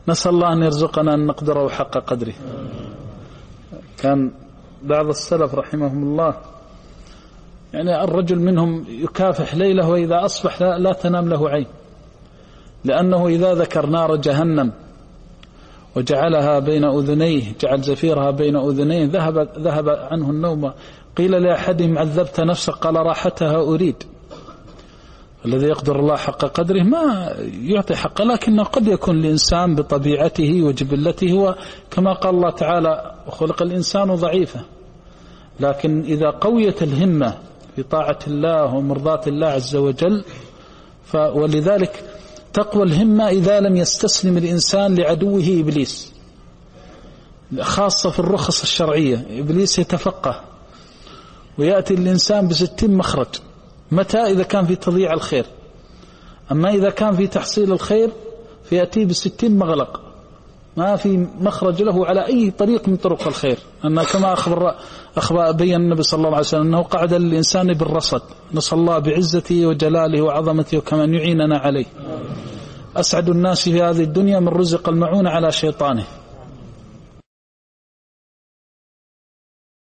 نسأل الله أن يرزقنا أن نقدره حق قدره. كان بعض السلف رحمهم الله يعني الرجل منهم يكافح ليله وإذا أصبح لا تنام له عين، لأنه إذا ذكر نار جهنم وجعلها بين أذنيه، جعل زفيرها بين أذنيه، ذهب عنه النوم. قيل لأحدهم عذبت نفسك؟ قال راحتها أريد. الذي يقدر الله حق قدره ما يعطي حقه، لكنه قد يكون الإنسان بطبيعته وجبلته، وكما قال الله تعالى وخلق الإنسان ضعيفا. لكن إذا قويت الهمة في طاعة الله ومرضاة الله عز وجل، ولذلك تقوى الهمة إذا لم يستسلم الإنسان لعدوه إبليس، خاصة في الرخص الشرعية. إبليس يتفقه ويأتي الإنسان ب60 مخرج. متى؟ إذا كان في تضييع الخير. أما إذا كان في تحصيل الخير فيأتي ب60 مغلق، ما في مخرج له على أي طريق من طرق الخير. أن كما أخبر بين النبي صلى الله عليه وسلم أنه قعد للإنسان بالرصد. نسأل الله بعزته وجلاله وعظمته وكمان يعيننا عليه. أسعد الناس في هذه الدنيا من رزق المعون على شيطانه.